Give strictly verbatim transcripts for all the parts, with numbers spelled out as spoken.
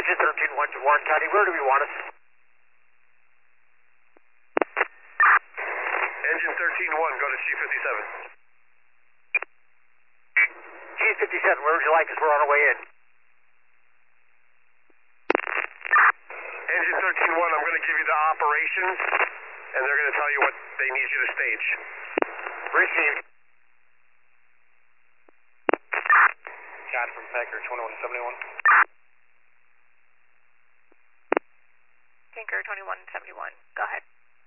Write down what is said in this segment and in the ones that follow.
Engine thirteen one to Warren County, where do we want us? Engine thirteen one, go to G fifty-seven. G fifty-seven, where would you like us? We're on our way in. Engine thirteen one, I'm going to give you the operations, and they're going to tell you what they need you to stage. Received. John from Packer, twenty-one seventy-one. Tinker, twenty-one seventy-one. Go ahead.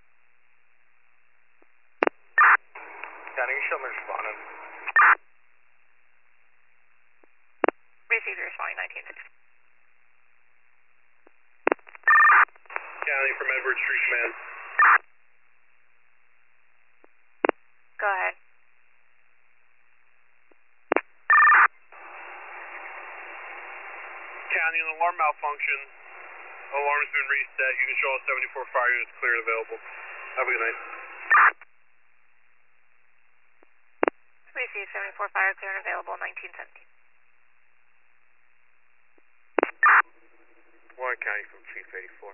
Johnny, you show me responding. Received, responding nineteen sixty. County from Edward Street Command. Go ahead. County, an alarm malfunction. Alarm's been reset. You can show all seventy-four fire units clear and available. Have a good night. Received, seventy-four fire clear and available, nineteen seventy. Warren County from Chief eighty-four.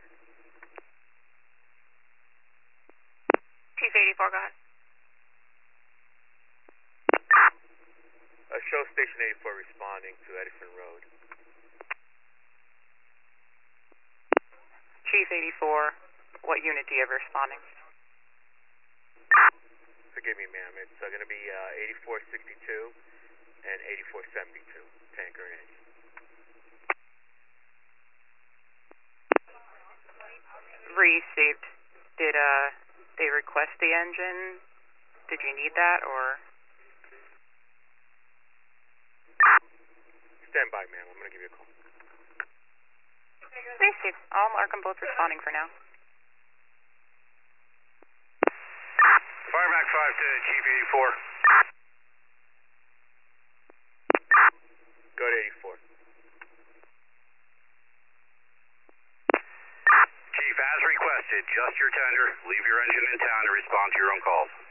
Chief eighty-four, go ahead. Uh, show Station eighty-four responding to Edison Road. Chief eighty-four, what unit do you have responding? Forgive me, ma'am. It's uh, going to be uh, eighty-four sixty-two and eighty-four seventy-two, tanker and engine. Received. Did uh they request the engine? Did you need that, or? Stand by, ma'am. I'm going to give you a call. Received. I'll mark them both responding for now. Fireback five to Chief eighty-four. Go to eighty-four. Chief, as requested, just your tender. Leave your engine in town to respond to your own calls.